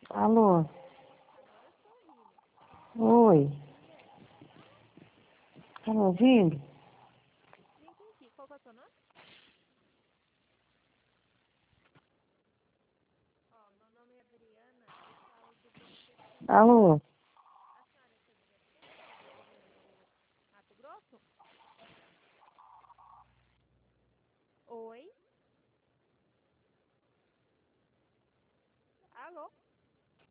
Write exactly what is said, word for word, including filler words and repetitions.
Alô? Agora eu tô ouvindo. Oi? Quem é? Tá me ouvindo? Não entendi. Qual que é o seu nome? Ó, meu nome é Adriana. Esse áudio você tem. Alô? A senhora é Sandra Pena, do Mato Grosso? Oi?